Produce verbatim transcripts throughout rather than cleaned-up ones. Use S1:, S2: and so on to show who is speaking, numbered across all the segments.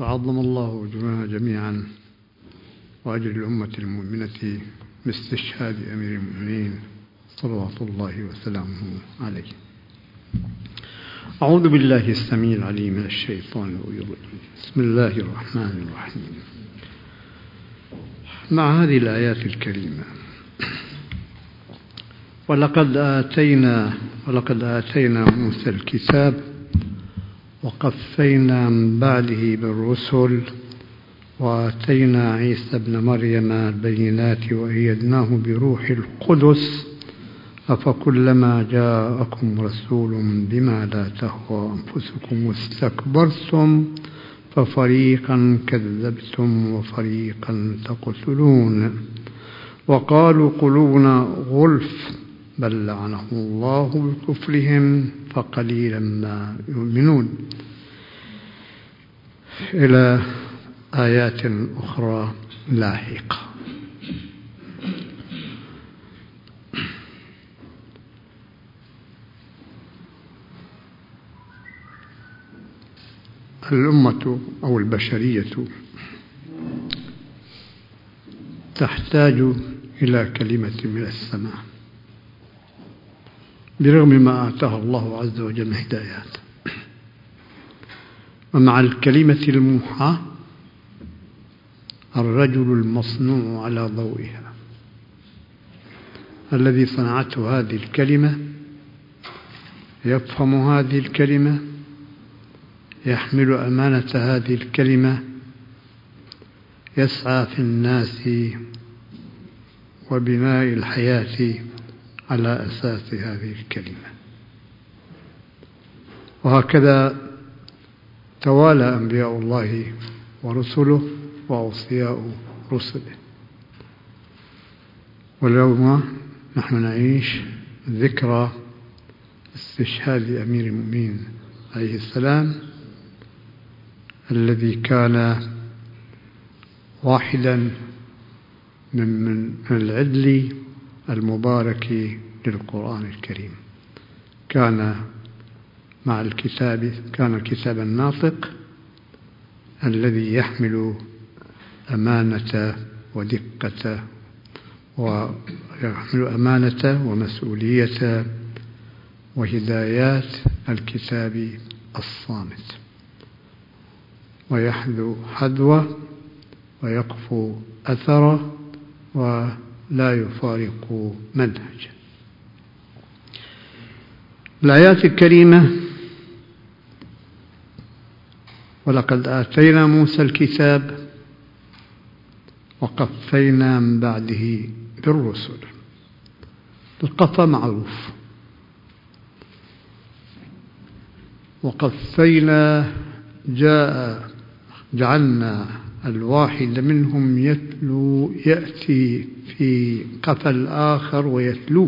S1: وعظم الله أجرنا جميعا وأجر الأمة المؤمنة باستشهاد أمير المؤمنين صلوات الله وسلامه عليه. أعوذ بالله السميع العليم من الشيطان الرجيم. بسم الله الرحمن الرحيم. مع هذه الآيات الكريمة: ولقد آتينا ولقد آتينا موسى الكتاب وقفينا من بعده بالرسل وآتينا عيسى ابن مريم البينات وأيدناه بروح القدس أفكلما جاءكم رسول بما لا تهوى أنفسكم استكبرتم ففريقا كذبتم وفريقا تقتلون وقالوا قلوبنا غلف بل لعنهم الله بكفرهم فقليلا ما يؤمنون، إلى آيات أخرى لاحقة. الأمة أو البشرية تحتاج إلى كلمة من السماء برغم ما آتاها الله عز وجل من هدايات، ومع الكلمة الموحى الرجل المصنوع على ضوئها الذي صنعته هذه الكلمة يفهم هذه الكلمة، يحمل أمانة هذه الكلمة، يسعى في الناس وبناء الحياة على أساس هذه الكلمة. وهكذا توالى أنبياء الله ورسله وأوصياء رسله. واليوم نحن نعيش ذكرى استشهاد أمير المؤمنين عليه السلام، الذي كان واحدا من العدل المبارك للقرآن الكريم. كان مع الكتاب كان الكتاب الناطق الذي يحمل أمانة ودقة ويحمل أمانة ومسؤولية وهدايات الكتاب الصامت، ويحذو حذوه ويقفو أثره ولا يفارق منهجه. الآيات الكريمة: ولقد آتينا موسى الكتاب وقفينا من بعده بالرسل. القفا معروف، وقفينا جاء جعلنا الواحد منهم يتلو يأتي في قفا الآخر ويتلو،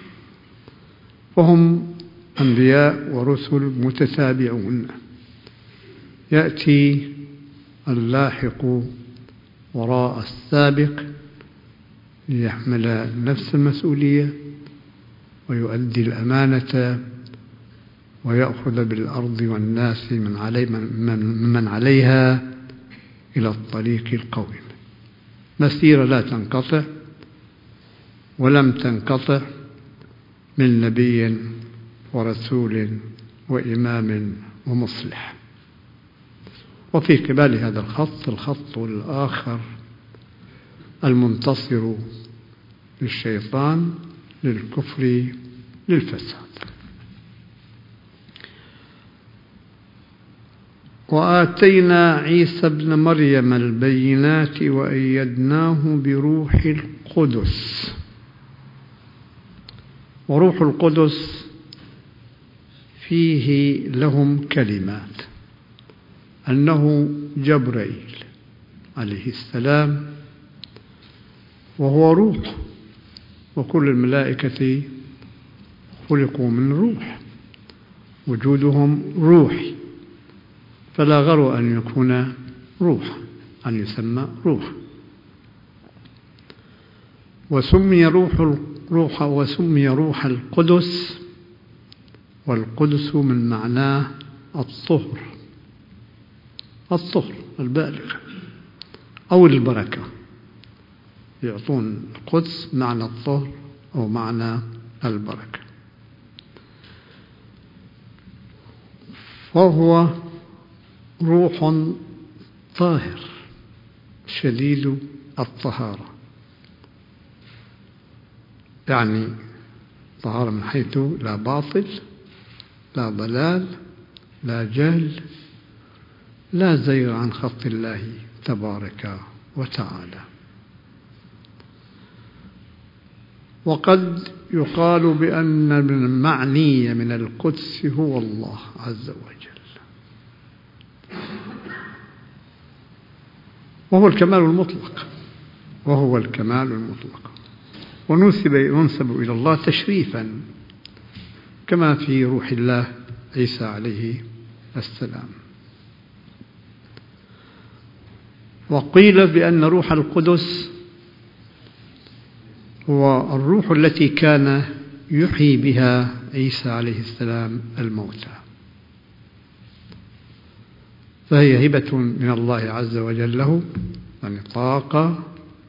S1: فهم أنبياء ورسل متتابعون، يأتي اللاحق وراء السابق ليحمل نفس المسؤولية ويؤدي الأمانة ويأخذ بالأرض والناس من, علي من, من عليها إلى الطريق القويم. مسيرة لا تنقطع ولم تنقطع من نبي ورسول وإمام ومصلح. وفي قبال هذا الخط الخط الآخر المنتصر للشيطان، للكفر، للفساد. وآتينا عيسى ابن مريم البينات وأيدناه بروح القدس. وروح القدس فيه لهم كلمات، أنه جبرائيل عليه السلام، وهو روح، وكل الملائكة خلقوا من روح، وجودهم روحي، فلا غرو أن يكون روح، أن يسمى روح. وسمي روح روح وسمي روح القدس، والقدس من معناه الطهر، الطهر البالغ أو البركة، يعطون القدس معنى الطهر أو معنى البركة. فهو روح طاهر شديد الطهارة، يعني طهارة من حيث لا باطل، لا ضلال، لا جهل، لا زيغ عن خط الله تبارك وتعالى. وقد يقال بأن المعني من القدس هو الله عز وجل، وهو الكمال المطلق، وهو الكمال المطلق، ونسب ينسب إلى الله تشريفا كما في روح الله عيسى عليه السلام. وقيل بأن روح القدس هو الروح التي كان يحيي بها عيسى عليه السلام الموتى، فهي هبة من الله عز وجل له، يعني طاقة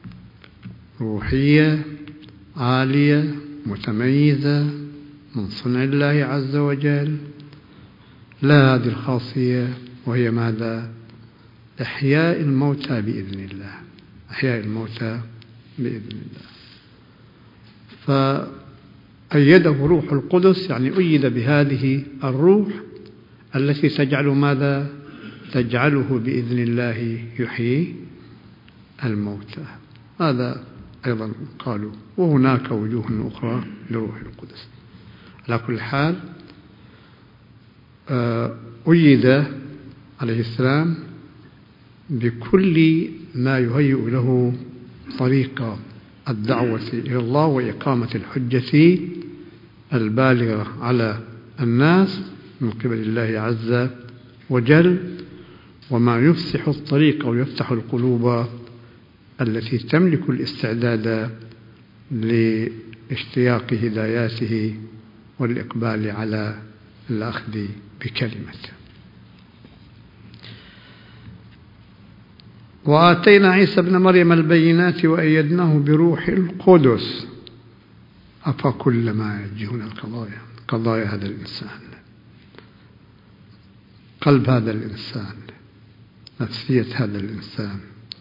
S1: روحية عالية متميزة من صنع الله عز وجل، لا هذه الخاصية، وهي ماذا؟ إحياء الموتى بإذن الله، إحياء الموتى بإذن الله. فأيده روح القدس، يعني أيد بهذه الروح التي تجعل ماذا؟ تجعله بإذن الله يحيي الموتى. هذا أيضا قالوا، وهناك وجوه أخرى لروح القدس. على كل حال أيد عليه السلام بكل ما يهيئ له طريق الدعوة إلى الله وإقامة الحجة البالغة على الناس من قبل الله عز وجل، وما يفسح الطريق ويفتح القلوب التي تملك الاستعداد لاشتياق هداياته والإقبال على الأخذ بكلمته. وآتينا عيسى ابن مريم البينات وأيدناه بروح القدس أفكلما يجيءنا القضايا قضايا هذا الإنسان، قلب هذا الإنسان، نفسية هذا الإنسان،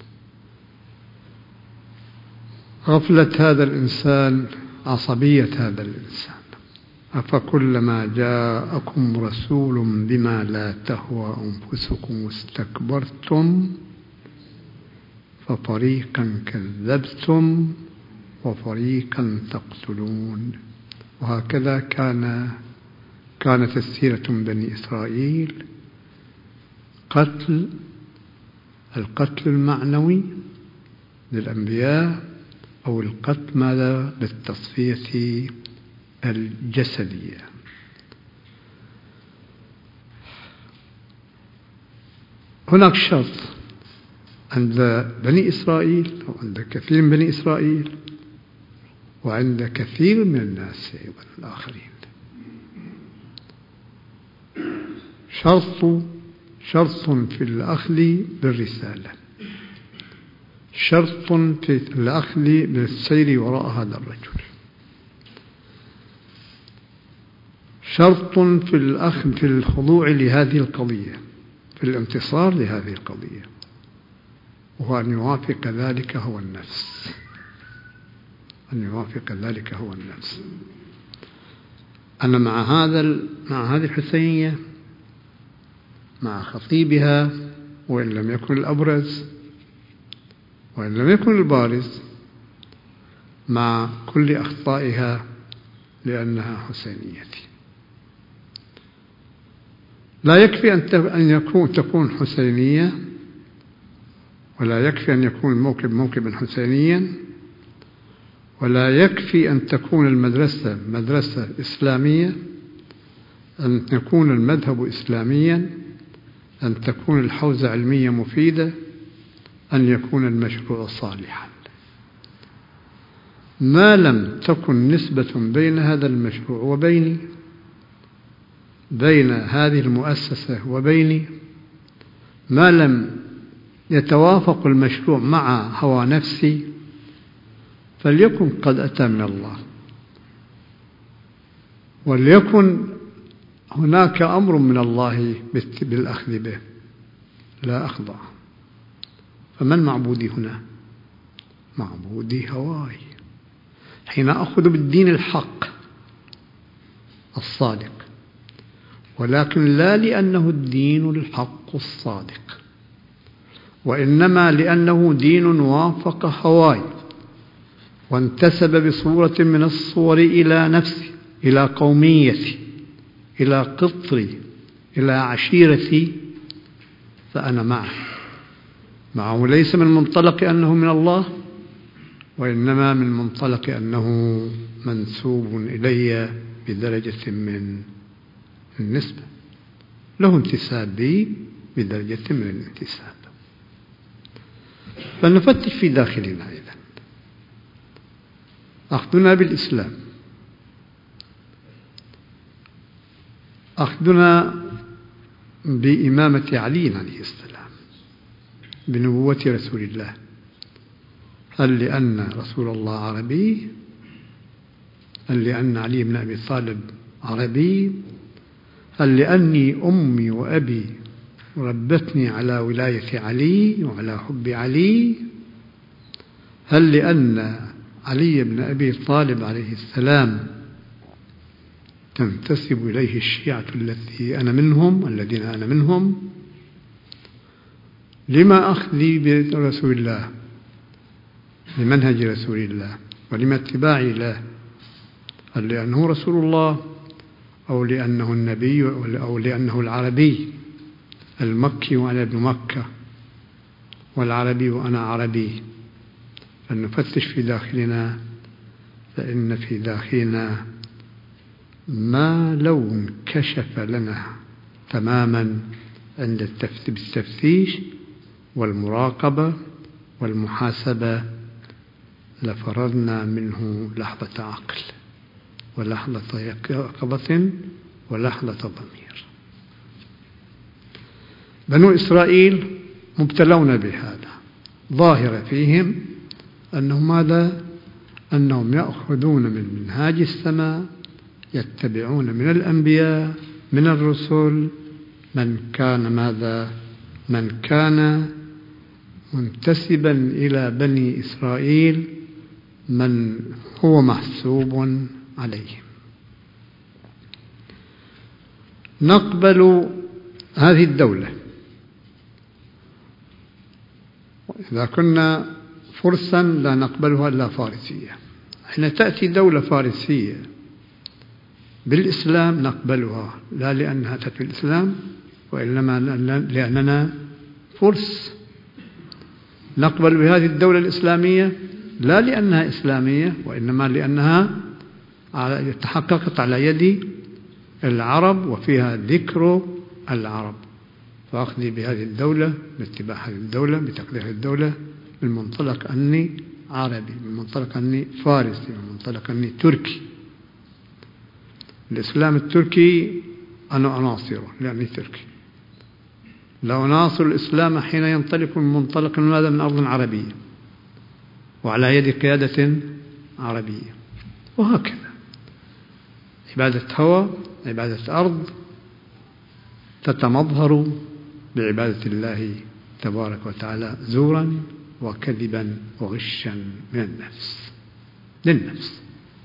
S1: غفلة هذا الإنسان، عصبية هذا الإنسان. أفكلما جاءكم رسول بما لا تهوى أنفسكم استكبرتم ففريقا كذبتم وفريقا تقتلون. وهكذا كان كانت السيرة بني إسرائيل، قتل القتل المعنوي للأنبياء، أو القتل ماذا؟ للتصفية الجسدية. هناك شرط عند بني إسرائيل، أو عند كثير من بني إسرائيل، وعند كثير من الناس أيضا الآخرين، شرط شرط في الأخذ بالرسالة، شرط في الأخذ بالسير وراء هذا الرجل، شرط في الأخذ في الخضوع لهذه القضية، في الانتصار لهذه القضية، وهو أن يوافق ذلك هو النفس، أن يوافق ذلك هو النفس. أنا مع هذا مع هذه الحسينية، مع خطيبها، وإن لم يكن الأبرز وإن لم يكن البارز، مع كل أخطائها، لأنها حسينيتي. لا يكفي أن يكون تكون حسينية، ولا يكفي أن يكون الموكب موكبا حسينيا، ولا يكفي أن تكون المدرسة مدرسة إسلامية، أن يكون المذهب إسلاميا، أن تكون الحوزة علمية مفيدة، أن يكون المشروع صالحا. ما لم تكن نسبة بين هذا المشروع وبيني، بين هذه المؤسسة وبيني، ما لم يتوافق المشروع مع هوى نفسي فليكن قد أتى من الله، وليكن هناك أمر من الله بالأخذ به، لا أخضع. فمن معبودي هنا؟ معبودي هواي. حين أخذ بالدين الحق الصادق، ولكن لا لأنه الدين الحق الصادق، وإنما لأنه دين وافق هواي وانتسب بصورة من الصور إلى نفسي، إلى قوميتي، إلى قطري، إلى عشيرتي، فأنا معه. معه ليس من منطلق أنه من الله، وإنما من منطلق أنه منسوب إلي بدرجة من النسبة، له انتساب بي بدرجة من الانتساب. فلنفتش في داخلنا إذن. أخذنا بالإسلام، أخذنا بإمامة علي عليه السلام، بنبوة رسول الله، هل لأن رسول الله عربي؟ هل لأن علي بن أبي طالب عربي؟ هل لأني أمي وأبي ربتني على ولاية علي وعلى حب علي؟ هل لأن علي بن أبي طالب عليه السلام تنتسب إليه الشيعة التي أنا منهم الذين أنا منهم؟ لما أخذي برسول الله، بمنهج رسول الله، ولما اتباعي له؟ هل لأنه رسول الله، أو لأنه النبي، أو لأنه العربي المكي وأنا ابن مكة، والعربي وأنا عربي؟ فلنفتش في داخلنا، فإن في داخلنا ما لو انكشف لنا تماما عند التفتيش والمراقبة والمحاسبة لفررنا منه لحظة عقل ولحظة يقظة ولحظة ضمير. بنو إسرائيل مبتلون بهذا، ظاهر فيهم أنهم ماذا؟ أنهم يأخذون من منهاج السماء، يتبعون من الأنبياء من الرسل من كان ماذا؟ من كان منتسبا إلى بني إسرائيل، من هو محسوب عليهم. نقبل هذه الدولة، وإذا كنا فرسا لا نقبلها إلا فارسية. حين تأتي دولة فارسية بالإسلام نقبلها، لا لأنها تتبع الإسلام، وإنما لأننا فرس. نقبل بهذه الدولة الإسلامية لا لأنها إسلامية، وإنما لأنها تحققت على يد العرب وفيها ذكر العرب. فأخذي بهذه الدولة، باتباع هذه الدولة، بتقدير هذه الدولة، من منطلق أني عربي، من منطلق أني فارسي، من منطلق أني تركي. الإسلام التركي أنا أناصره لأني تركي، لا أناصر الإسلام حين ينطلق من منطلق ماذا؟ من أرض عربية وعلى يد قيادة عربية. وهكذا عبادة هوى، عبادة أرض، تتمظهر بعبادة الله تبارك وتعالى زورا وكذبا وغشا من النفس للنفس.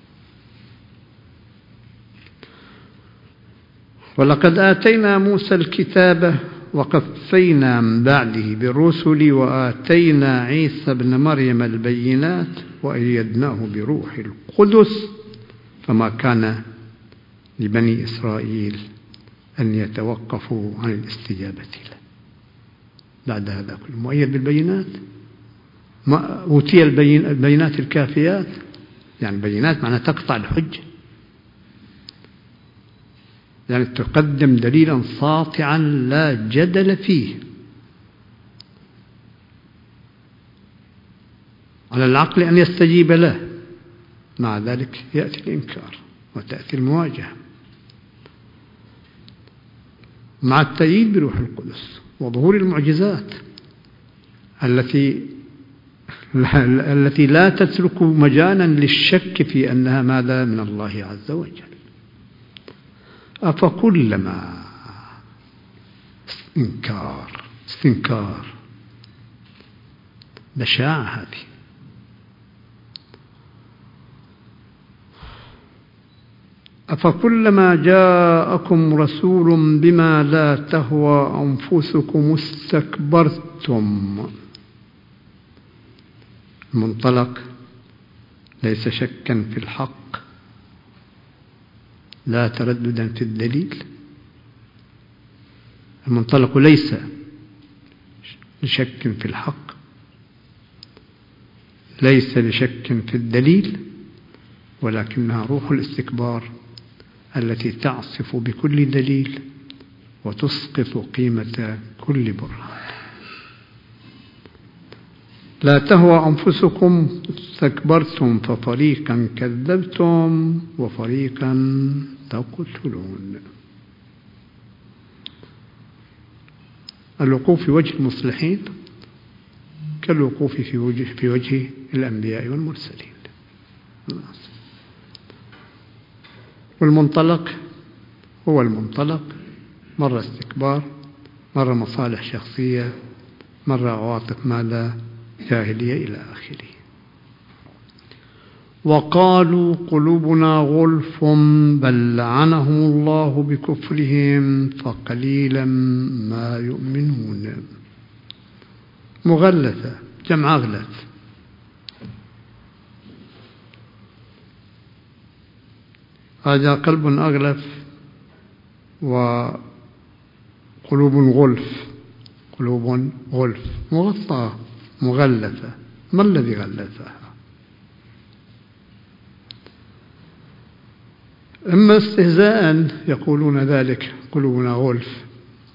S1: ولقد آتينا موسى الكتاب وقفينا من بعده بالرسل وآتينا عيسى بن مريم البينات وأيدناه بروح القدس فما كان لبني إسرائيل أن يتوقفوا عن الاستجابة له. بعد هذا كله مؤيد بالبينات، ما أوتي البين البينات الكافيات، يعني بينات معناها تقطع الحجة، يعني تقدم دليلا ساطعا لا جدل فيه، على العقل أن يستجيب له. مع ذلك يأتي الإنكار وتأتي المواجهة مع التأييد بروح القدس. وظهور المعجزات التي التي لا تترك مجالا للشك في أنها ماذا من الله عز وجل. أفكلما إنكار استنكار بشاعة هذه. أفكلما جاءكم رسول بما لا تهوى أنفسكم استكبرتم. المنطلق ليس شكا في الحق، لا ترددا في الدليل. المنطلق ليس لشك في الحق، ليس لشك في الدليل، ولكنها روح الاستكبار التي تعصف بكل دليل وتسقط قيمة كل برهان. لا تهوى أنفسكم استكبرتم ففريقا كذبتم وفريقا تقتلون. الوقوف في وجه المصلحين كالوقوف في وجه, في وجه الأنبياء والمرسلين. والمنطلق هو المنطلق، مرة استكبار، مرة مصالح شخصية، مرة عواطف ماذا جاهلية إلى آخره. وقالوا قلوبنا غلف بل لعنهم الله بكفرهم فقليلا ما يؤمنون. مغلثة جمع أغلث. هذا قلب أغلف وقلوب غلف. قلوب غلف مغطاة مغلفة. ما الذي غلفها؟ إما استهزاء يقولون ذلك قلوبنا غلف،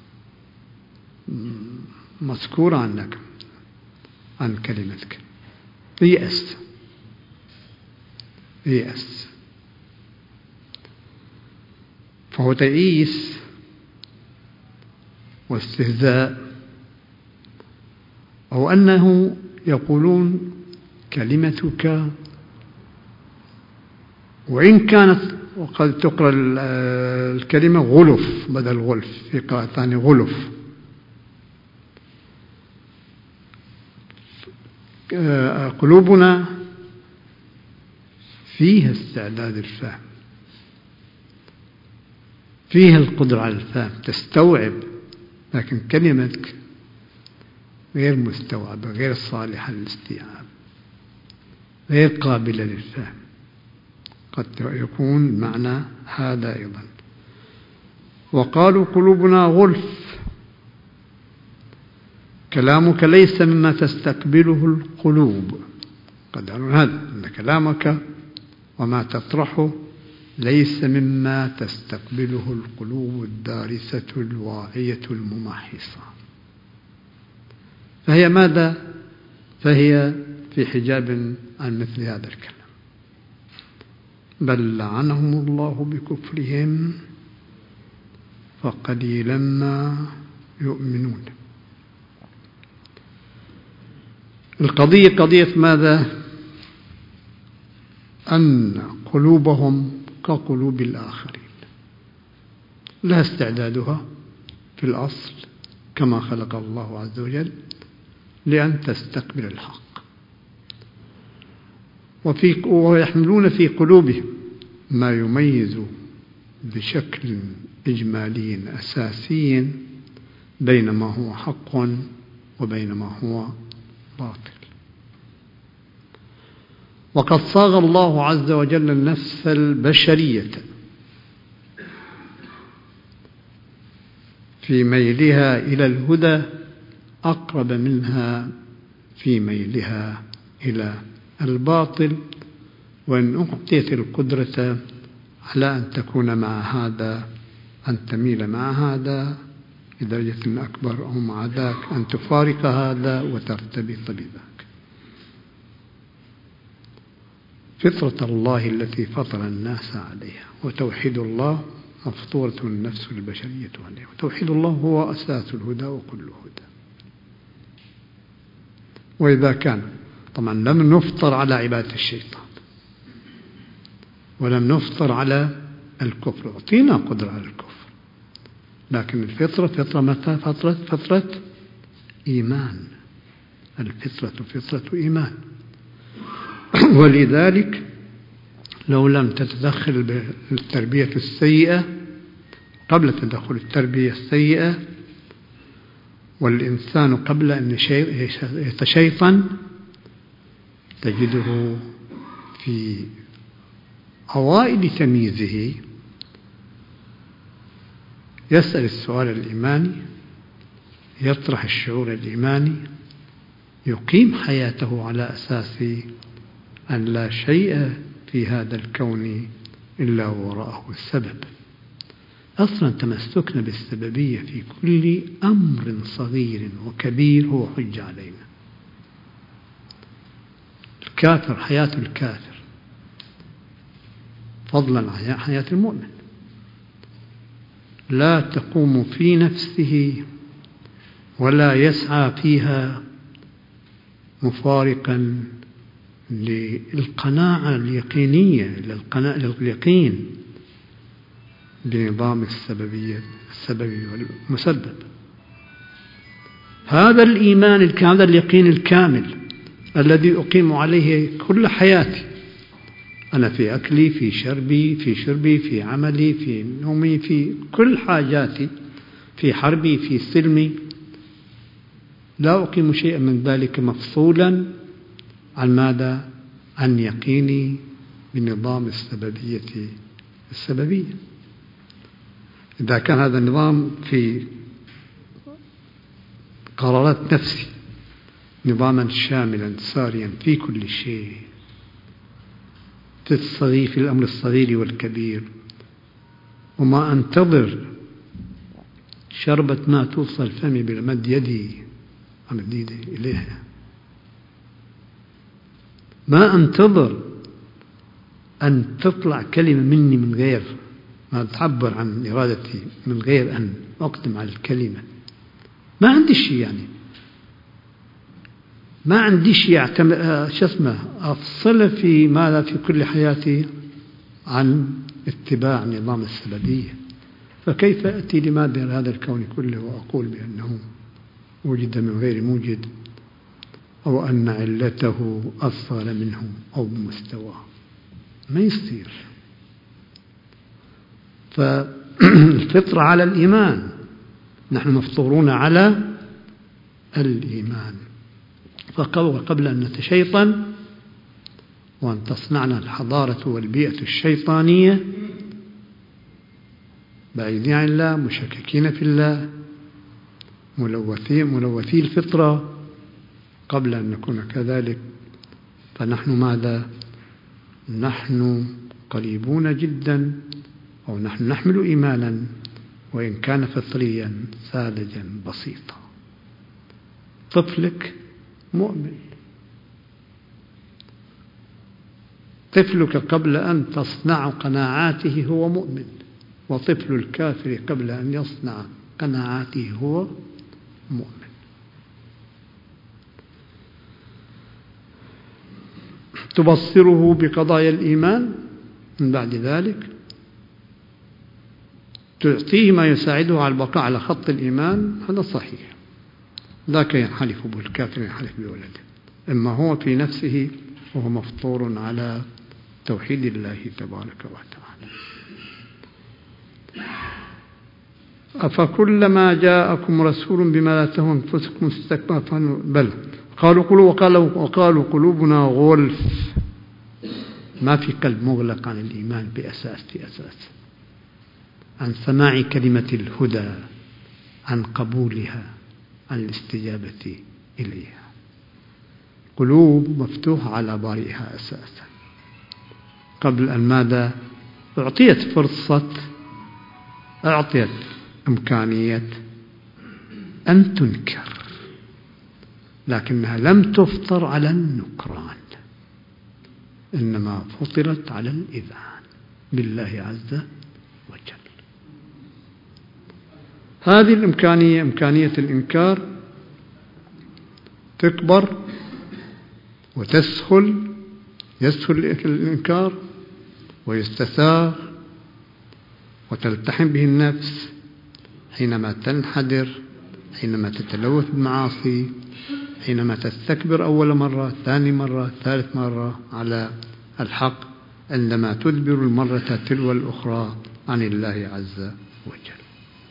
S1: مذكور عنك عن كلمتك، يأس يأس، فهو تئيس واستهزاء، أو أنه يقولون كلمتك وإن كانت، وقد تقرأ الكلمة غلف بدل غلف، في قراءة ثانية غلف. قلوبنا فيها استعداد الفهم، فيها القدرة على الفهم، تستوعب، لكن كلمتك غير مستوعبة، غير صالحة للاستيعاب، غير قابلة للفهم. قد يكون معنى هذا أيضا. وقالوا قلوبنا غلف، كلامك ليس مما تستقبله القلوب. قد قالوا هذا أن كلامك وما تطرحه ليس مما تستقبله القلوب الدارسة الواعية الممحصة. فهي ماذا؟ فهي في حجاب عن مثل هذا الكلام. بل لعنهم الله بكفرهم فقليلا ما يؤمنون. القضية قضية ماذا؟ أن قلوبهم كقلوب الآخرين، لا استعدادها في الأصل كما خلق الله عز وجل لأن تستقبل الحق، وفي ويحملون في قلوبهم ما يميز بشكل إجمالي أساسي بين ما هو حق وبين ما هو باطل. وقد صاغ الله عز وجل النفس البشرية في ميلها إلى الهدى أقرب منها في ميلها إلى الباطل، وإن أعطيت القدرة على أن تكون مع هذا، أن تميل مع هذا بدرجة أكبر أو مع ذاك، أن تفارق هذا وترتبط بذاك. فطرة الله التي فطر الناس عليها، وتوحيد الله مفطورة النفس البشرية عليه. توحيد الله هو أساس الهدى وكل هدى. وإذا كان طبعا لم نفطر على عبادة الشيطان ولم نفطر على الكفر، أعطينا قدرة على الكفر، لكن الفطرة فطرة متى؟ فطرة فطرة إيمان. الفطرة فطرة إيمان. ولذلك لو لم تتدخل بالتربية السيئة قبل تدخل التربية السيئة، والإنسان قبل أن يتشيطن تجده في أوائل تمييزه يسأل السؤال الإيماني، يطرح الشعور الإيماني، يقيم حياته على أساس أن لا شيء في هذا الكون إلا وراءه السبب. أصلا تمسكنا بالسببية في كل أمر صغير وكبير هو حجة علينا. الكافر حياة الكافر فضلا عن حياة المؤمن لا تقوم في نفسه ولا يسعى فيها مفارقا للقناعة اليقينية لليقين بنظام السببية السببي والمسبب. هذا الإيمان هذا اليقين الكامل الذي أقيم عليه كل حياتي، أنا في أكلي، في شربي، في شربي، في عملي، في نومي، في كل حاجاتي، في حربي، في سلمي، لا أقيم شيئا من ذلك مفصولا عن ماذا؟ عن يقيني بنظام السببية السببية. إذا كان هذا النظام في قرارات نفسي نظاما شاملا ساريا في كل شيء، في الصغير، في الأمر الصغير والكبير، وما أنتظر شربة ما توصل فمي بالمد يدي أمد يدي إليها، ما أنتظر أن تطلع كلمة مني من غير ما تعبر عن إرادتي، من غير أن أقدم على الكلمة. ما عندي شيء يعني ما عندي شيء يعتمد شو اسمه أفصل في ماذا في كل حياتي عن اتباع نظام السببية. فكيف أتي لماذا هذا الكون كله وأقول بأنه وجد من غير موجد، أو أن علته أصغر منه أو بمستواه؟ ما يصير. فالفطرة على الإيمان، نحن مفطورون على الإيمان. فقبل أن نتشيطن وأن تصنعنا الحضارة والبيئة الشيطانية بعيدين عن الله، مشككين في الله، ملوثي ملوثي الفطرة، قبل أن نكون كذلك فنحن ماذا؟ نحن قريبون جدا، أو نحن نحمل إيمانا وإن كان فطريا ساذجا بسيطا. طفلك مؤمن، طفلك قبل أن تصنع قناعاته هو مؤمن، وطفل الكافر قبل أن يصنع قناعاته هو مؤمن. تبصره بقضايا الإيمان، من بعد ذلك تعطيه ما يساعده على البقاء على خط الإيمان، هذا صحيح. ذاك ينحلف بالكافر ينحلف بولده، إما هو في نفسه وهو مفطور على توحيد الله تبارك وتعالى. أفكلما جاءكم رسول بما لا تهوى أنفسكم استكبرتم بل قالوا قلوب وقالوا, وقالوا قلوبنا غلف. ما في قلب مغلق عن الإيمان بأساس في أساس، عن سماع كلمة الهدى، عن قبولها، عن الاستجابة إليها. قلوب مفتوحة على بارئها أساسا، قبل أن ماذا؟ أعطيت فرصة، أعطيت إمكانية أن تنكر، لكنها لم تفطر على النكران، إنما فطرت على الإذعان بالله عز وجل. هذه الإمكانية إمكانية الإنكار تكبر وتسهل، يسهل الإنكار ويستثار وتلتحم به النفس حينما تنحدر، حينما تتلوث بالمعاصي، حينما تستكبر أول مرة، ثاني مرة، ثالث مرة على الحق، عندما تدبر المرة تلو الأخرى عن الله عز وجل.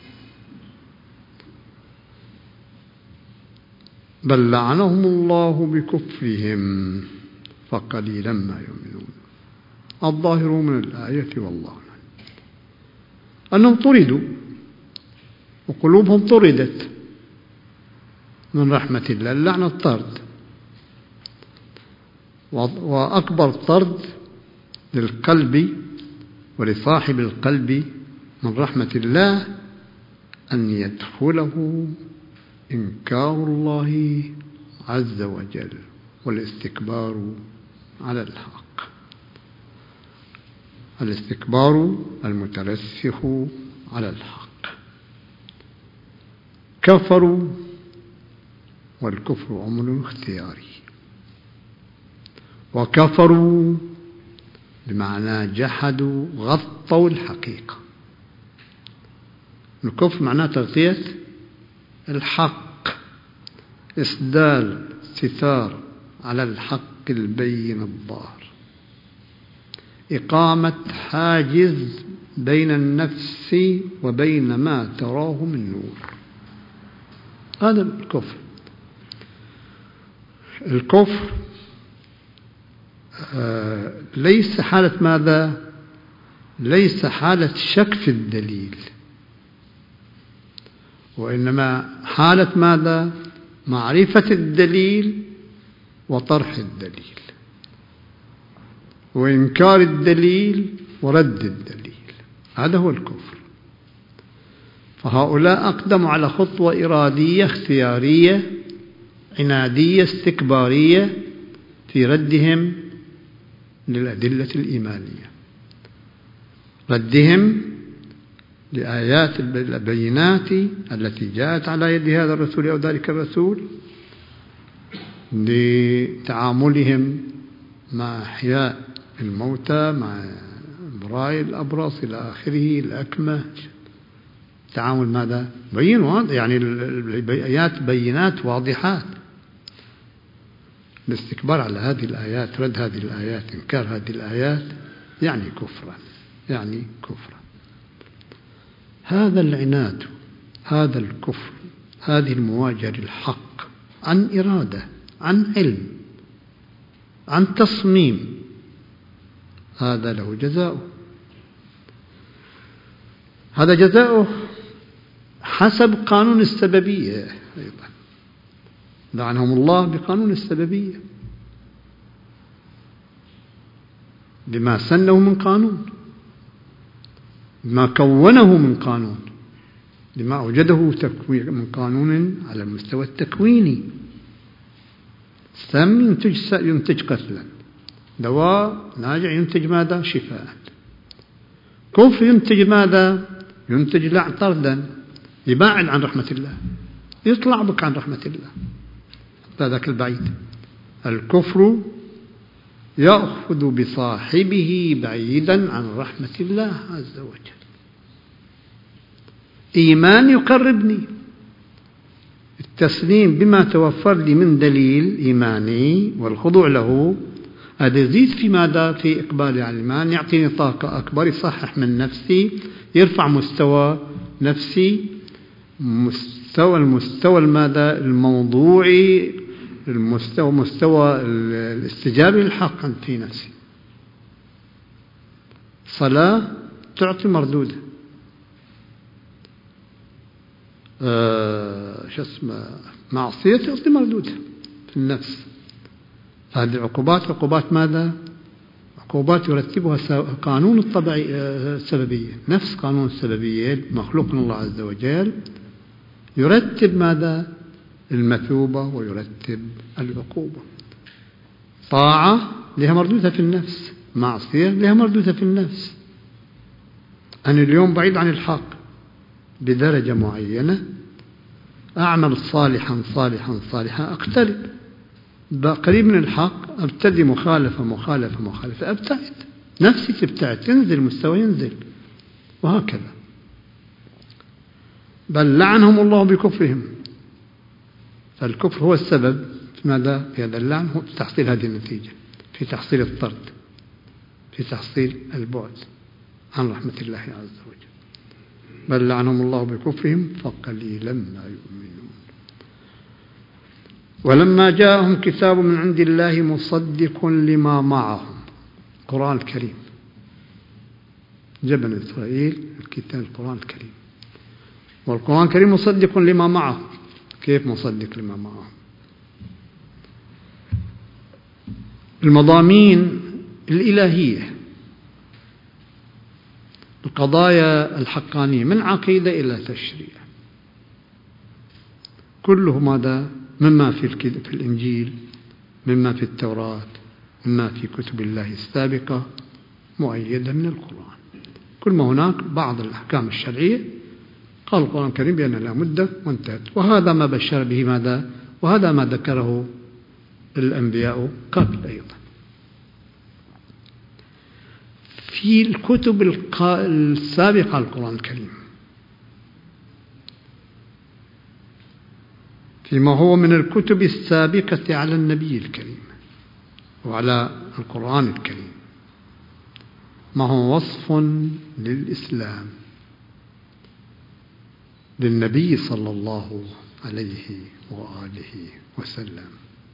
S1: بل لعنهم الله بكفرهم فقليلا ما يؤمنون. الظاهر من الآية والله أنهم طردوا وقلوبهم طردت من رحمة الله. اللعنة الطرد، وأكبر طرد للقلب ولصاحب القلب من رحمة الله أن يدخله إنكار الله عز وجل والاستكبار على الحق، الاستكبار المترسخ على الحق. كفروا، والكفر أمر اختياري، وكفروا بمعنى جحدوا، غطوا الحقيقة. الكفر معناه تغطية الحق، إسدال ستار على الحق البين الظاهر، إقامة حاجز بين النفس وبين ما تراه من نور. هذا الكفر. الكفر آه ليس حالة ماذا؟ ليس حالة شك في الدليل، وإنما حالة ماذا؟ معرفة الدليل وطرح الدليل وإنكار الدليل ورد الدليل. هذا هو الكفر. فهؤلاء أقدموا على خطوة إرادية اختيارية عنادية استكبارية في ردهم للأدلة الإيمانية، ردهم لآيات البينات التي جاءت على يد هذا الرسول أو ذلك الرسول، لتعاملهم مع إحياء الموتى، مع براء الأبرص إلى آخره، الأكمة، تعامل ماذا؟ بين واضح، يعني الآيات بينات واضحات. الاستكبار على هذه الآيات، رد هذه الآيات، إنكار هذه الآيات، يعني كفرا، يعني كفرا. هذا العناد، هذا الكفر، هذه المواجهة للحق عن إرادة، عن علم، عن تصميم، هذا له جزاؤه. هذا جزاؤه حسب قانون السببية أيضا. لعنهم الله بقانون السببية، بما سنه من قانون، بما كونه من قانون، بما أوجده من قانون على المستوى التكويني. سم ينتج, ينتج قتلا، دواء ناجع ينتج ماذا؟ شفاء. كفر ينتج ماذا؟ ينتج لعن طردا، يباعد عن رحمة الله، يطلع بك عن رحمة الله. ذاك البعيد. الكفر يأخذ بصاحبه بعيدا عن رحمة الله عز وجل. إيمان يقربني، التسليم بما توفر لي من دليل إيماني والخضوع له، هذا يزيد في ماذا؟ في إقبالي على الإيمان، يعطيني طاقة أكبر، يصحح من نفسي، يرفع مستوى نفسي، مستوى المستوى الماذا؟ الموضوعي، المستوى مستوى الاستجابة للحق في نفسي. صلاة تعطي مردودة، آه شو اسمه، معصية تعطي مردودة في النفس. هذه العقوبات عقوبات ماذا؟ عقوبات يرتبها قانون الطبيعي السببية، نفس قانون السببية مخلوق من الله عز وجل، يرتب ماذا؟ المثوبة ويرتب العقوبة. طاعة لها مردودة في النفس، معصية لها مردودة في النفس. أنا اليوم بعيد عن الحق، بدرجة معينة، أعمل صالحا صالحا صالحا أقترب، قريب من الحق أبتدي مخالفة مخالفة مخالفة أبتعد، نفسي تبتعد، تنزل مستوى ينزل، وهكذا. بل لعنهم الله بكفرهم، فالكفر هو السبب في ماذا؟ في هذا اللعن، هو في تحصيل هذه النتيجة، في تحصيل الطرد، في تحصيل البعد عن رحمة الله عز وجل. بل لعنهم الله بكفرهم فقليلا ما يؤمنون. ولما جاءهم كتاب من عند الله مصدق لما معهم، القرآن الكريم، جبل إسرائيل الكتاب القرآن الكريم، والقرآن الكريم مصدق لما معه. كيف مصدق لما معه؟ المضامين الإلهية، القضايا الحقانية من عقيدة إلى تشريع، كله ماذا؟ مما في في الإنجيل، مما في التوراة، مما في كتب الله السابقة، مؤيدة من القرآن. كل ما هناك بعض الأحكام الشرعية قال القرآن الكريم بأن لا مدة وانتهت، وهذا ما بشر به ماذا؟ وهذا ما ذكره الأنبياء قبل أيضا. في الكتب السابقة القرآن الكريم فيما هو من الكتب السابقة على النبي الكريم وعلى القرآن الكريم ما هو وصف للإسلام للنبي صلى الله عليه وآله وسلم،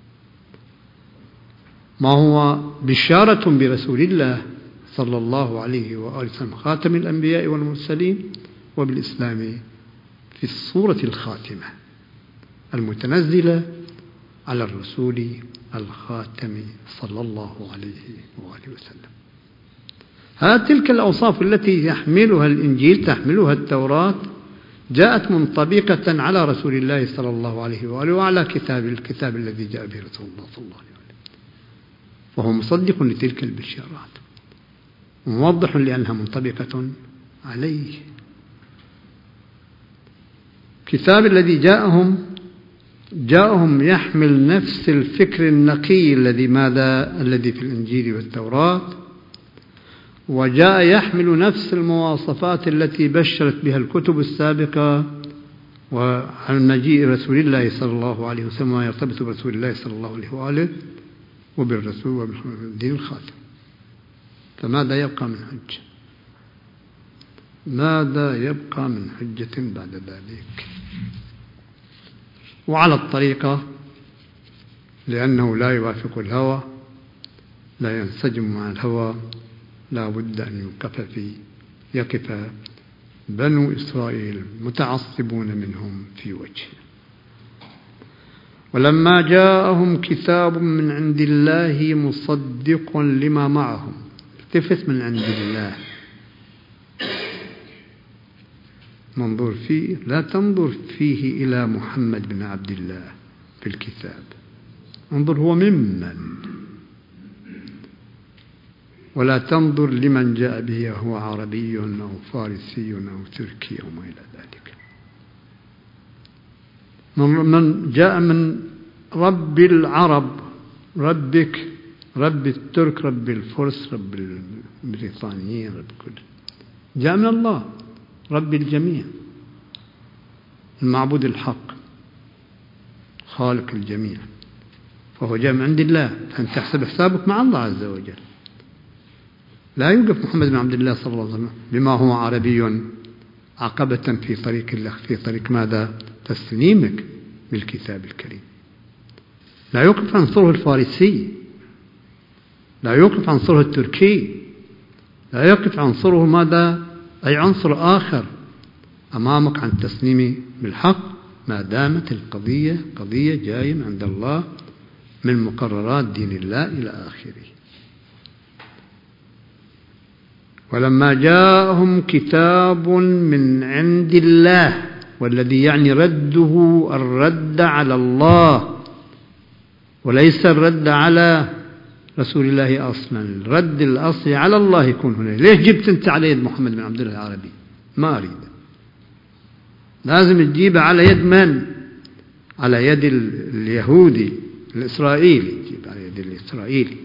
S1: ما هو بشارة برسول الله صلى الله عليه وآله وسلم خاتم الأنبياء والمرسلين، وبالإسلام في الصورة الخاتمة المتنزلة على الرسول الخاتم صلى الله عليه وآله وسلم. هذه تلك الأوصاف التي يحملها الإنجيل تحملها التوراة جاءت منطبقة على رسول الله صلى الله عليه وآله وعلى كتاب الكتاب الذي جاء به رسول الله صلى الله عليه وآله، وهو مصدق لتلك البشارات موضح لأنها منطبقة عليه. كتاب الذي جاءهم جاءهم يحمل نفس الفكر النقي الذي ماذا الذي في الإنجيل والتوراة، وجاء يحمل نفس المواصفات التي بشرت بها الكتب السابقة، وعن مجيء رسول الله صلى الله عليه وسلم ما يرتبط برسول الله صلى الله عليه وآله وبالرسول وبالدين الخاتم. فماذا يبقى من حجة؟ ماذا يبقى من حجة بعد ذلك؟ وعلى الطريقة، لأنه لا يوافق الهوى، لا ينسجم مع الهوى، لا بد أن يقف في يقف بنو إسرائيل متعصبون منهم في وجهه. ولما جاءهم كتاب من عند الله مصدق لما معهم، التفت من عند الله، منظور فيه، لا تنظر فيه إلى محمد بن عبد الله في الكتاب، انظر هو ممن، ولا تنظر لمن جاء به هو عربي أو فارسي أو تركي أو ما إلى ذلك. من جاء من رب العرب، ربك، رب الترك، رب الفرس، رب البريطانيين، رب كل، جاء من الله رب الجميع، المعبود الحق خالق الجميع، فهو جاء من عند الله، فأنت تحسب حسابك مع الله عز وجل. لا يوقف محمد بن عبد الله صلى الله عليه وسلم بما هو عربي عقبة في طريق الله، في طريق ماذا؟ تسليمك بالكتاب الكريم. لا يوقف عنصره الفارسي، لا يوقف عنصره التركي، لا يوقف عنصره ماذا؟ أي عنصر آخر أمامك عن التسليم بالحق، ما دامت القضية قضية جاية من عند الله من مقررات دين الله إلى آخره. ولما جاءهم كتاب من عند الله، والذي يعني رده الرد على الله وليس الرد على رسول الله أصلا، الرد الأصلي على الله يكون هنا. ليش جبت أنت على يد محمد بن عبد الله العربي؟ ما أريد، لازم تجيبها على يد من؟ على يد اليهودي الإسرائيلي، تجيب على يد الإسرائيلي.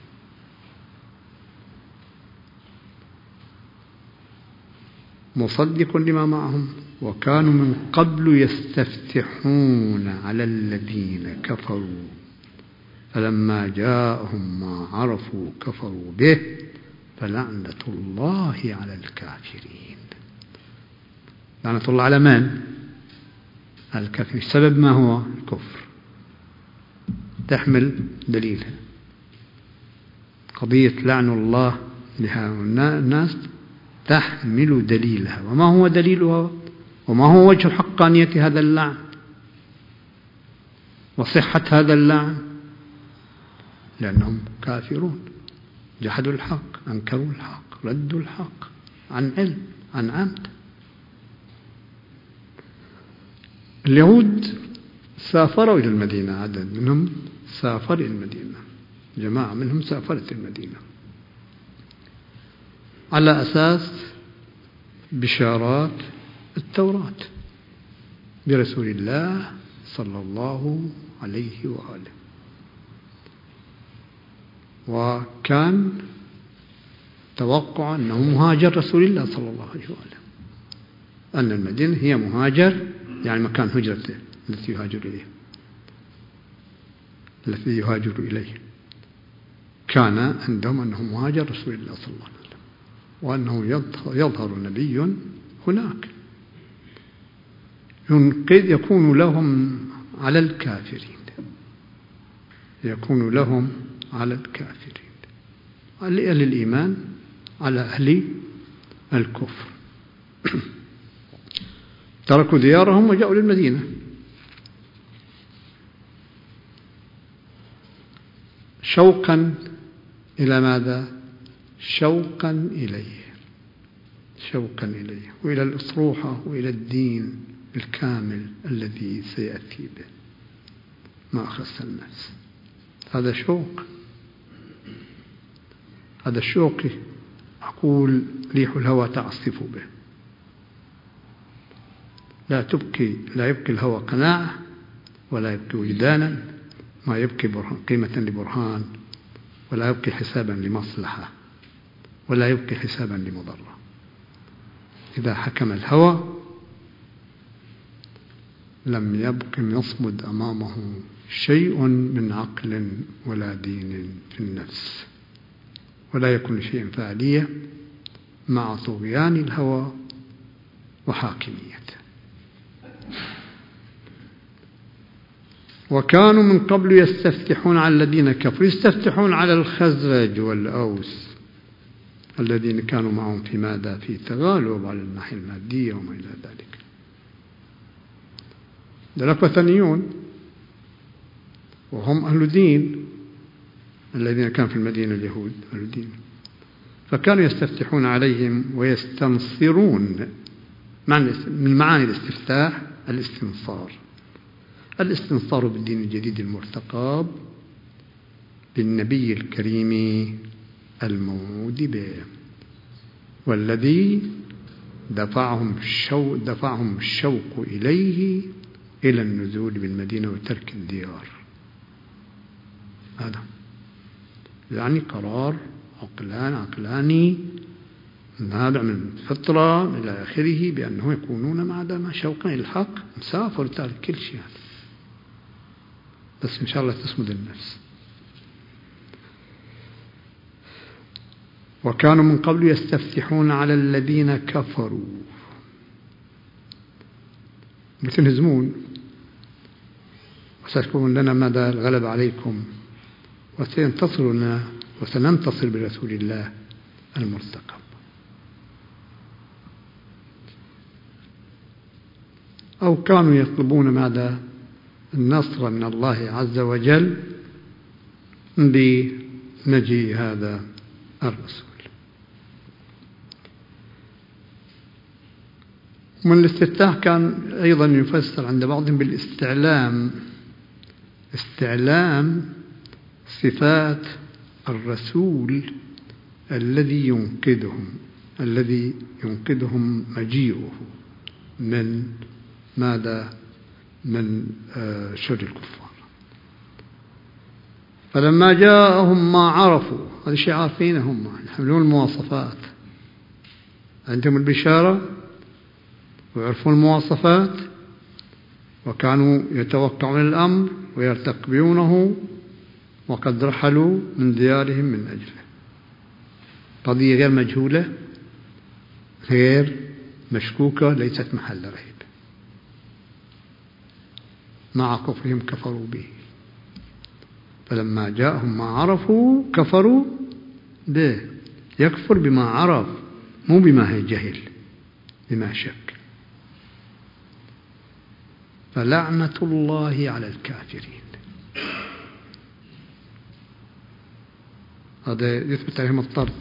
S1: مصدق لما معهم، وكانوا من قبل يستفتحون على الذين كفروا فلما جاءهم ما عرفوا كفروا به فلعنة الله على الكافرين. لعنة الله على من؟ على الكافرين. السبب ما هو؟ الكفر. تحمل دليلها قضية لعن الله لهؤلاء الناس، تحمل دليلها. وما هو دليلها؟ وما هو وجه حقانية هذا اللعن وصحة هذا اللعن؟ لأنهم كافرون، جحدوا الحق، أنكروا الحق، ردوا الحق عن علم، عن عمد. اليهود سافروا إلى المدينة، عدد منهم سافر إلى المدينة، جماعة منهم سافرت المدينة على أساس بشارات التوراة برسول الله صلى الله عليه وآله. وكان توقع أنه مهاجر رسول الله صلى الله عليه وآله، أن المدينة هي مهاجر، يعني مكان هجرته التي يهاجر إليه التي يهاجر إليه كان عندهم أنه مهاجر رسول الله صلى الله عليه وسلم، وأنه يظهر نبي هناك يكون لهم على الكافرين، يكون لهم على الكافرين، على أهل الإيمان على أهل الكفر. تركوا ديارهم وجاءوا للمدينة. شوقا إلى ماذا؟ شوقا إليه، شوقا إليه وإلى الأصروحة وإلى الدين الكامل الذي سيأتي به ما أخص الناس. هذا شوق، هذا الشوق أقول ريح الهوى تعصف به. لا تبكي لا يبكي الهوى قناعة ولا يبكي وجدانا، ما يبكي قيمة لبرهان، ولا يبكي حسابا لمصلحة، ولا يبكي حسابا لمضرة. إذا حكم الهوى لم يبق يصمد أمامه شيء من عقل ولا دين في النفس، ولا يكون شيء فعلية مع طغيان الهوى وحاكميته. وكانوا من قبل يستفتحون على الذين كفروا، يستفتحون على الخزرج والأوس الذين كانوا معهم في ماذا؟ في تغالب على الناحية المادية وما إلى ذلك. ذلك وثنيون وهم أهل دين، الذين كانوا في المدينة اليهود أهل دين، فكانوا يستفتحون عليهم ويستنصرون. من معاني الاستفتاح الاستنصار، الاستنصار بالدين الجديد المرتقب بالنبي الكريم الموعود به، والذي دفعهم الشوق, دفعهم الشوق إليه إلى النزول بالمدينة وترك الديار. هذا يعني قرار عقلان عقلاني نابع من الفطرة إلى آخره، بأنه يكونون مع دام شوقا إلى الحق، مسافر تارك كل شيء، بس إن شاء الله تصمد النفس. وكانوا من قبل يستفتحون على الذين كفروا، بتنهزمون وسيكون لنا مدى الغلب عليكم، وسينتصرنا وسننتصر برسول الله المرتقب. أو كانوا يطلبون ماذا؟ النصر من الله عز وجل بمجيء هذا الرسول. من الاستفتاح كان أيضا يفسر عند بعضهم بالاستعلام، استعلام صفات الرسول الذي ينقذهم، الذي ينقذهم مجيئه من ماذا من شر الكفار. فلما جاءهم ما عرفوا، هذا شيء عارفينه هم، يحملون المواصفات، عندهم البشارة ويعرفون المواصفات، وكانوا يتوقعون الأمر ويرتقبونه، وقد رحلوا من ديارهم من أجله. قضية غير مجهولة، غير مشكوكة، ليست محل ريب. مع كفرهم كفروا به، فلما جاءهم ما عرفوا كفروا به. يكفر بما عرف، مو بما هي جهل، بما شك. فلعنة الله على الكافرين. هذا يثبت عليهم الطرد،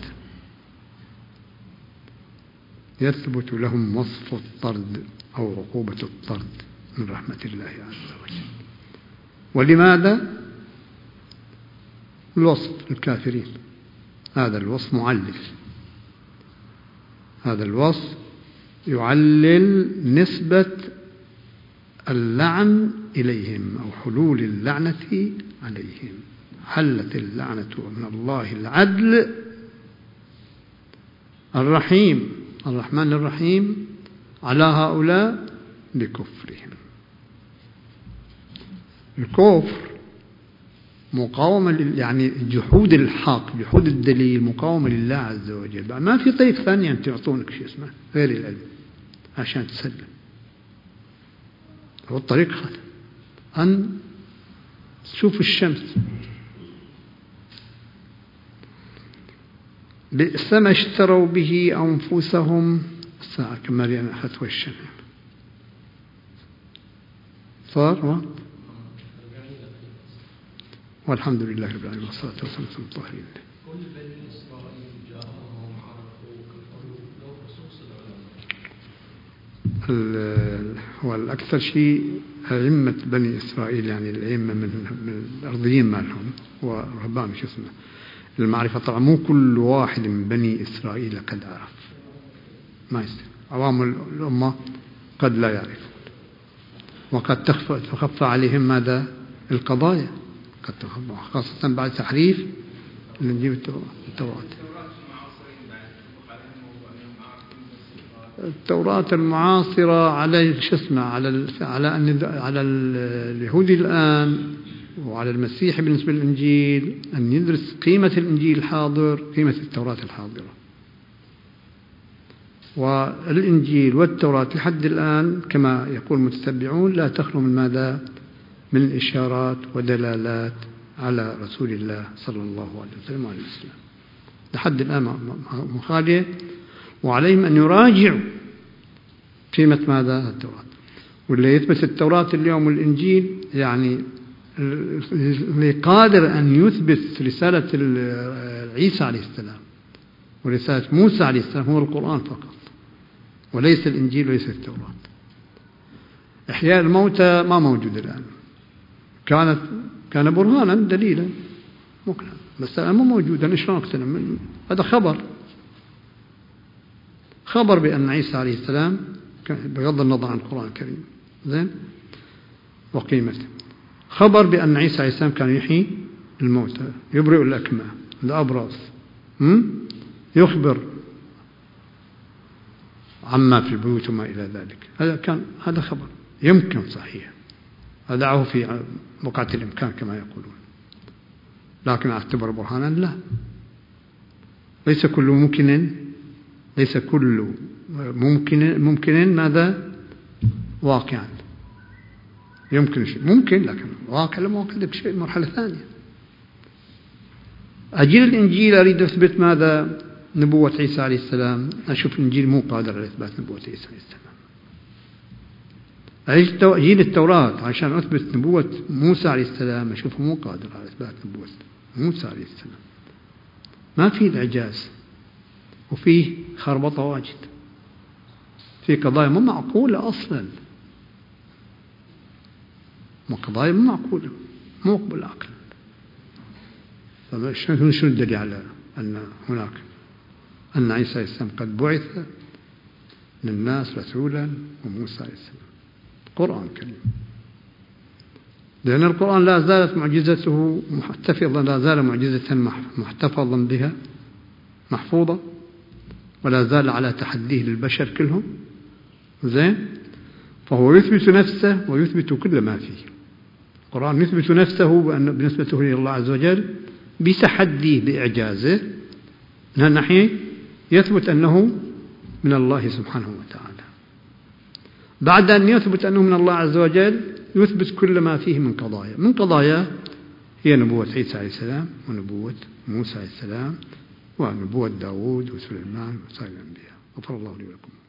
S1: يثبت لهم وصف الطرد أو عقوبة الطرد من رحمة الله عز وجل. ولماذا؟ الوصف الكافرين، هذا الوصف معلل، هذا الوصف يعلل نسبة اللعن إليهم أو حلول اللعنة عليهم. حلت اللعنة من الله العدل الرحيم، الرحمن الرحيم، على هؤلاء بكفرهم. الكفر مقاومة، يعني جحود الحق، جحود الدليل، مقاومة لله عز وجل. ما في طريق ثاني أن تعطونك شيء اسمه غير العلم عشان تسلم. هو الطريق هذا، أن تشوف الشمس. بئس ما اشتروا به أنفسهم، الساعة كما لأن أخذت والشمس صار. والحمد لله رب العالمين والصلاة والسلام على الطاهرين.
S2: كل بني إسرائيل جاءهم عرفوا كفروا لو خصوص
S1: العلماء. والأكثر شيء أئمة بني إسرائيل، يعني الأئمة من الأرضيين مالهم ورهبان شو اسمه المعرفة. طبعا مو كل واحد من بني إسرائيل قد عرف، ما يصير. عوام الأمة قد لا يعرفون، وقد تخفى عليهم ماذا؟ القضايا قد تخفى، خاصة بعد تحريف الإنجيل والتوراة. التوراة المعاصرة على شو اسمه على على أن على اليهودي الآن وعلى المسيح بالنسبة للإنجيل أن يدرس قيمة الإنجيل الحاضر، قيمة التوراة الحاضرة. والإنجيل والتوراة لحد الآن كما يقول المتتبعون لا تخلو من ماذا؟ من إشارات ودلالات على رسول الله صلى الله عليه وسلم وعليه وسلم. لحد الآن مخالية، وعليهم أن يراجعوا قيمة ماذا؟ التوراة. واللي يثبت التوراة اليوم والإنجيل، يعني اللي قادر أن يثبت رسالة عيسى عليه السلام ورسالة موسى عليه السلام هو القرآن فقط، وليس الإنجيل وليس التوراة. إحياء الموتى ما موجود الآن، كانت كان برهانا دليلا مقنعا، بس الآن مو موجودا. ليش نقتنع؟ هذا خبر خبر بأن عيسى عليه السلام بغض النظر عن القرآن الكريم زين وقيمته، خبر بأن عيسى عليه السلام كان يحيي الموتى، يبرئ الأكمى الأبرص، يخبر عما في البيوت وما إلى ذلك. هذا كان هذا خبر يمكن صحيح، أدعه في بقعة الإمكان كما يقولون، لكن أعتبر برهانا لا. ليس كل ممكن ليس كل ممكن ممكن ماذا؟ واقعا. يمكن شيء ممكن، لكن واقع لا واقع شيء مرحلة ثانية. أجيل الإنجيل أريد أثبت ماذا؟ نبوة عيسى عليه السلام. أشوف الإنجيل مو قادر على إثبات نبوة عيسى عليه السلام. أجيل التوراة عشان أثبت نبوة موسى عليه السلام أشوفه مو قادر على إثبات نبوة موسى عليه السلام. ما في الإعجاز، وفيه خربطة واجد في قضايا مو معقولة أصلا، ما قضايا مو معقولة، مو بالعقل. فشنو شنو الدليل على أن هناك أن عيسى عليه السلام قد بعث للناس رسولا وموسى عليه السلام قرآن كريم، لأن القرآن لا زالت معجزته محتفظة، لا زال معجزة محتفظا بها محفوظة، ولا زال على تحديه للبشر كلهم. زين، فهو يثبت نفسه ويثبت كل ما فيه. القرآن يثبت نفسه بنسبته إلى الله عز وجل بتحديه بإعجازه، من الناحية يثبت أنه من الله سبحانه وتعالى. بعد أن يثبت أنه من الله عز وجل يثبت كل ما فيه من قضايا، من قضايا هي نبوة عيسى عليه السلام، ونبوة موسى عليه السلام، ونبوة داود وسليمان وسائر الأنبياء. غفر الله لي ولكم.